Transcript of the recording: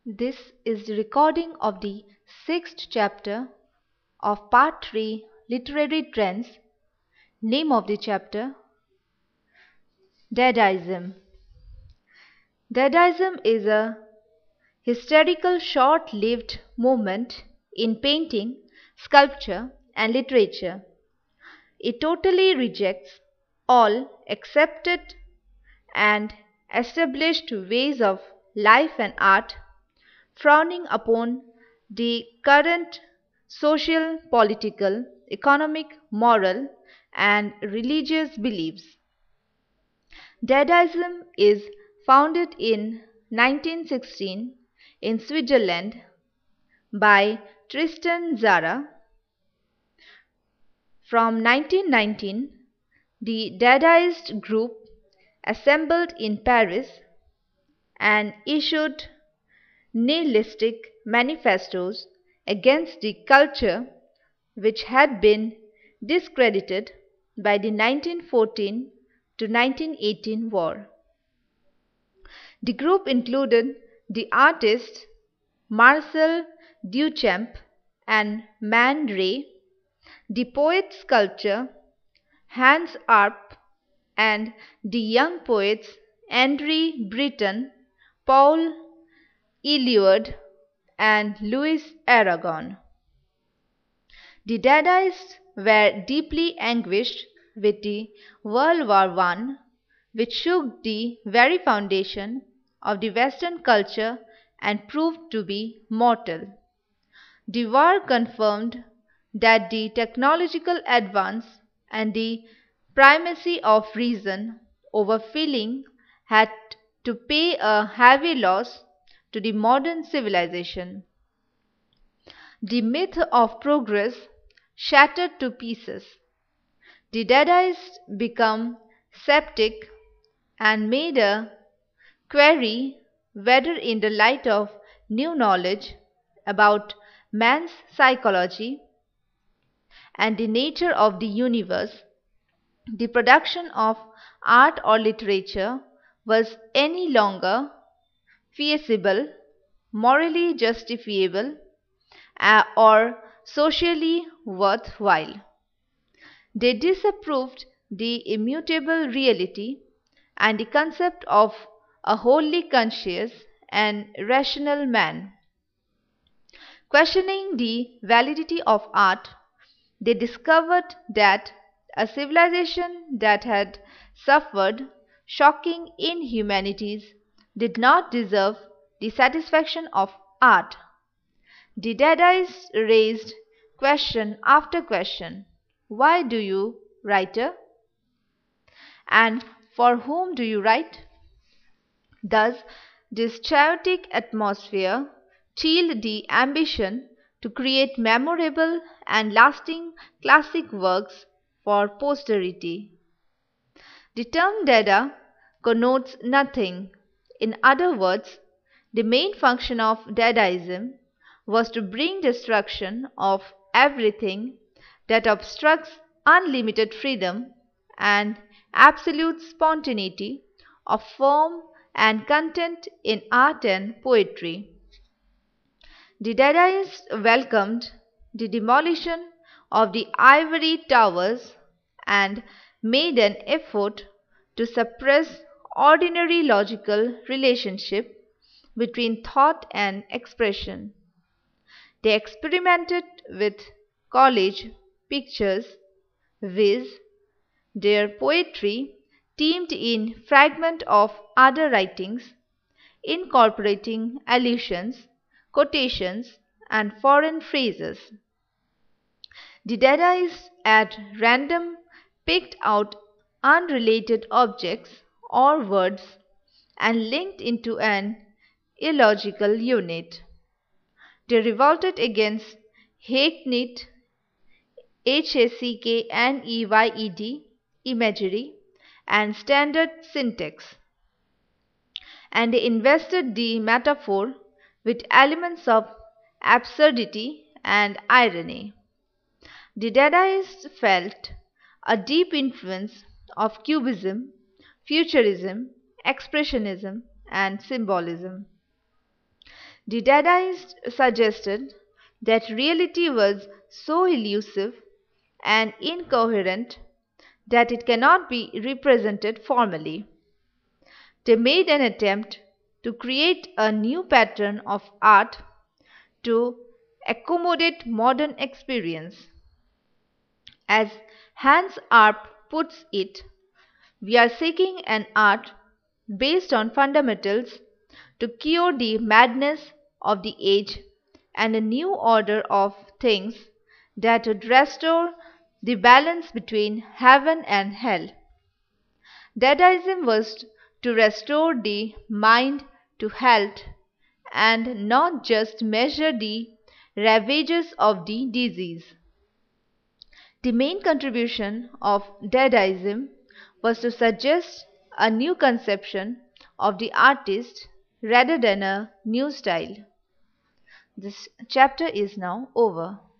This is the recording of the sixth chapter of Part 3 Literary Trends. Name of the chapter: Dadaism. Dadaism is a hysterical short-lived movement in painting, sculpture, and literature. It totally rejects all accepted and established ways of life and art, frowning upon the current social, political, economic, moral, and religious beliefs. Dadaism is founded in 1916 in Switzerland by Tristan Tzara. From 1919, the Dadaist group assembled in Paris and issued nihilistic manifestos against the culture which had been discredited by the 1914 to 1918 war. The group included the artists Marcel Duchamp and Man Ray, the poet-sculptor Hans Arp, and the young poets Henri Breton, Paul Eluard, and Louis Aragon. The Dadaists were deeply anguished with the World War I, which shook the very foundation of the Western culture and proved to be mortal. The war confirmed that the technological advance and the primacy of reason over feeling had to pay a heavy loss to the modern civilization. The myth of progress shattered to pieces. The Dadaists became skeptic and made a query whether, in the light of new knowledge about man's psychology and the nature of the universe, the production of art or literature was any longer feasible, morally justifiable, or socially worthwhile. They disapproved the immutable reality and the concept of a wholly conscious and rational man. Questioning the validity of art, they discovered that a civilization that had suffered shocking inhumanities did not deserve the satisfaction of art. The Dadaists raised question after question. Why do you, writer? And for whom do you write? Thus, this chaotic atmosphere chilled the ambition to create memorable and lasting classic works for posterity. The term Dada connotes nothing. In other words, the main function of Dadaism was to bring destruction of everything that obstructs unlimited freedom and absolute spontaneity of form and content in art and poetry. The Dadaists welcomed the demolition of the ivory towers and made an effort to suppress ordinary logical relationship between thought and expression. They experimented with collage pictures, viz., their poetry teamed in fragments of other writings, incorporating allusions, quotations, and foreign phrases. The Dadaists at random picked out unrelated objects or words and linked into an illogical unit. They revolted against hackneyed hackneyed imagery and standard syntax, and they invested the metaphor with elements of absurdity and irony. The Dadaists felt a deep influence of Cubism, Futurism, Expressionism, and Symbolism. The Dadaists suggested that reality was so elusive and incoherent that it cannot be represented formally. They made an attempt to create a new pattern of art to accommodate modern experience. As Hans Arp puts it, we are seeking an art based on fundamentals to cure the madness of the age and a new order of things that would restore the balance between heaven and hell. Dadaism was to restore the mind to health and not just measure the ravages of the disease. The main contribution of Dadaism was to suggest a new conception of the artist rather than a new style. This chapter is now over.